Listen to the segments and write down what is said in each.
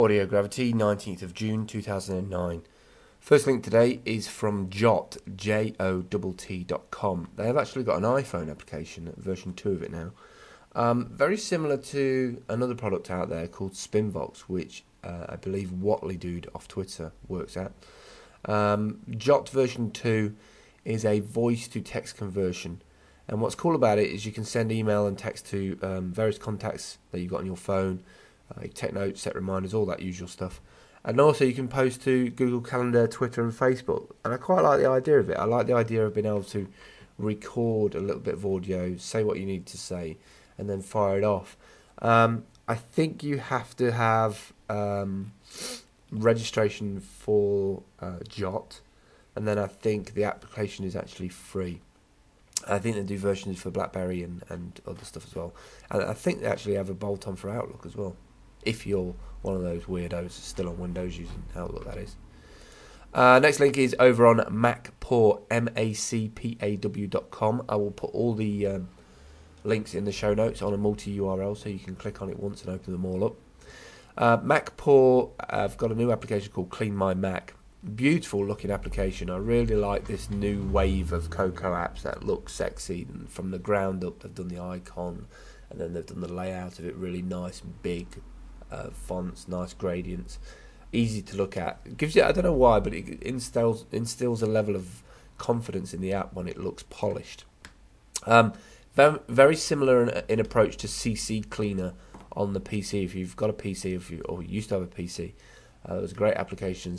Audio Gravity, 19th of June 2009. First link today is from Jot, JOTT.com. They have actually got an iPhone application, version 2 of it now. Very similar to another product out there called Spinvox, which I believe Watley Dude off Twitter works at. Jot version 2 is a voice-to-text conversion. And what's cool about it is you can send email and text to various contacts that you've got on your phone, take notes, set reminders, all that usual stuff. And also you can post to Google Calendar, Twitter and Facebook. And I quite like the idea of it. I like the idea of being able to record a little bit of audio, say what you need to say, and then fire it off. I think you have to have registration for Jot, and then I think the application is actually free. I think they do versions for BlackBerry and other stuff as well. And I think they actually have a bolt-on for Outlook as well, if you're one of those weirdos still on Windows using Outlook, that is. Next link is over on MacPaw, MacPaw.com. I will put all the links in the show notes on a multi-URL so you can click on it once and open them all up. MacPaw, I've got a new application called Clean My Mac. Beautiful looking application. I really like this new wave of Cocoa apps that look sexy, and from the ground up they've done the icon and then they've done the layout of it really nice and big fonts, nice gradients, easy to look at. It gives you, I don't know why, but it instills a level of confidence in the app when it looks polished. Very similar in approach to CC Cleaner on the PC. If you've got a PC, or you used to have a PC, there's a great application,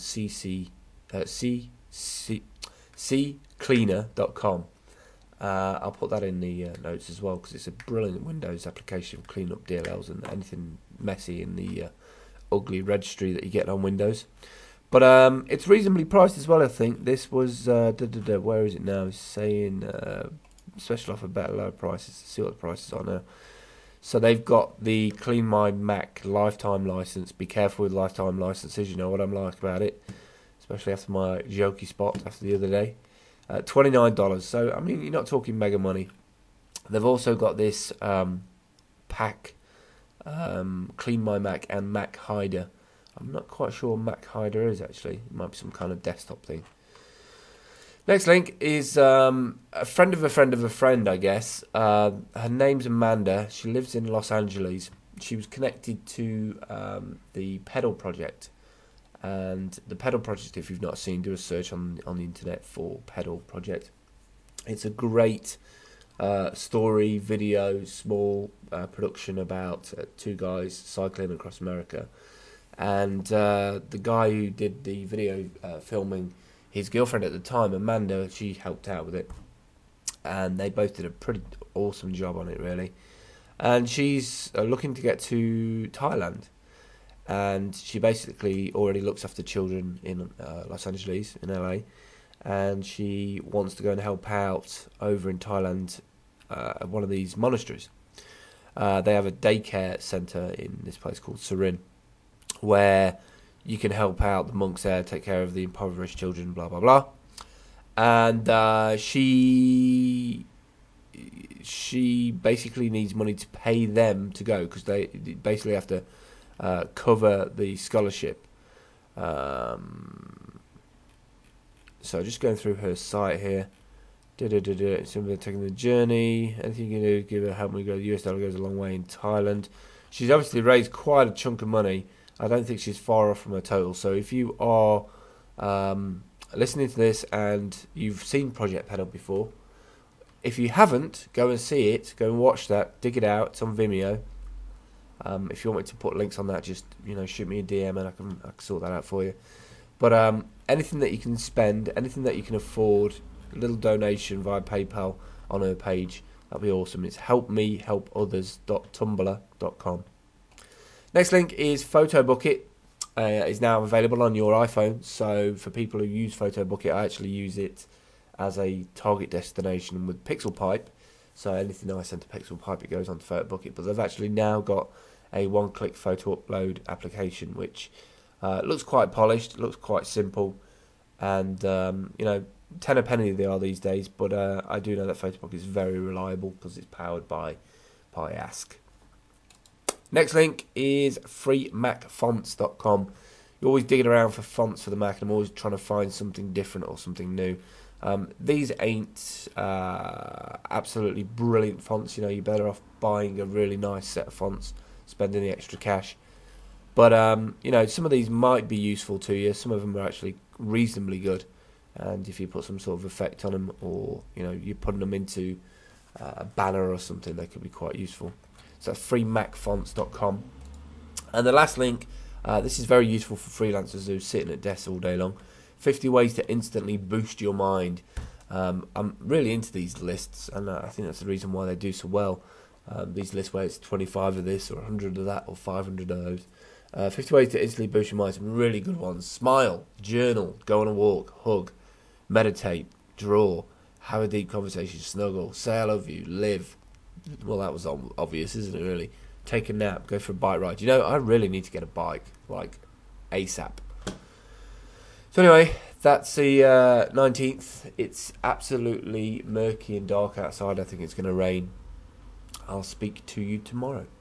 ccleaner.com. I'll put that in the notes as well, because it's a brilliant Windows application for cleaning up DLLs and anything messy in the ugly registry that you get on Windows. But it's reasonably priced as well, I think. This was, where is it now? It's saying special offer, better, lower prices. Let's see what the prices are now. So they've got the Clean My Mac lifetime license. Be careful with lifetime licenses, you know what I'm like about it. Especially after my jokey spot after the other day. $29. So, I mean, you're not talking mega money. They've also got this pack, Clean My Mac and Mac Hider. I'm not quite sure what Mac Hider is, actually. It might be some kind of desktop thing. Next link is a friend of a friend of a friend, I guess. Her name's Amanda. She lives in Los Angeles. She was connected to the Pedal Project. And the Pedal Project, if you've not seen, do a search on the internet for Pedal Project. It's a great story, video, small production about two guys cycling across America. And the guy who did the video filming, his girlfriend at the time, Amanda, she helped out with it. And they both did a pretty awesome job on it, really. And she's looking to get to Thailand. And she basically already looks after children in Los Angeles, in LA. And she wants to go and help out over in Thailand at one of these monasteries. They have a daycare centre in this place called Surin, where you can help out the monks there, take care of the impoverished children, blah, blah, blah. And she basically needs money to pay them to go, because they basically have to cover the scholarship. So just going through her site here. Somebody taking the journey. Anything you can do to give her help me go. The US dollar goes a long way in Thailand. She's obviously raised quite a chunk of money. I don't think she's far off from her total. So if you are listening to this and you've seen Project Pedal before, if you haven't, go and see it. Go and watch that. Dig it out. It's on Vimeo. If you want me to put links on that, just shoot me a DM and I can sort that out for you. But anything that you can spend, anything that you can afford, a little donation via PayPal on her page, that'll be awesome. It's helpmehelpothers.tumblr.com. Next link is PhotoBucket. Is now available on your iPhone. So for people who use PhotoBucket, I actually use it as a target destination with PixelPipe. So anything I send to PixelPipe, it goes on to PhotoBucket. But they've actually now got a one-click photo upload application, which looks quite polished, looks quite simple, and 10 a penny they are these days. But I do know that PhotoBucket is very reliable because it's powered by Ask. Next link is freemacfonts.com. You're always digging around for fonts for the Mac, and I'm always trying to find something different or something new. These ain't absolutely brilliant fonts. You're better off buying a really nice set of fonts, spending the extra cash. But some of these might be useful to you. Some of them are actually reasonably good, and if you put some sort of effect on them, or you're putting them into a banner or something, they could be quite useful. So that's freemacfonts.com. And the last link, this is very useful for freelancers who are sitting at desks all day long. 50 ways to instantly boost your mind. I'm really into these lists, and I think that's the reason why they do so well. These lists where it's 25 of this, or 100 of that, or 500 of those. 50 ways to instantly boost your mind. Some really good ones. Smile, journal, go on a walk, hug, meditate, draw, have a deep conversation, snuggle, say I love you, live. Well, that was obvious, isn't it, really? Take a nap, go for a bike ride. I really need to get a bike, like, ASAP. So anyway, that's the 19th. It's absolutely murky and dark outside. I think it's going to rain. I'll speak to you tomorrow.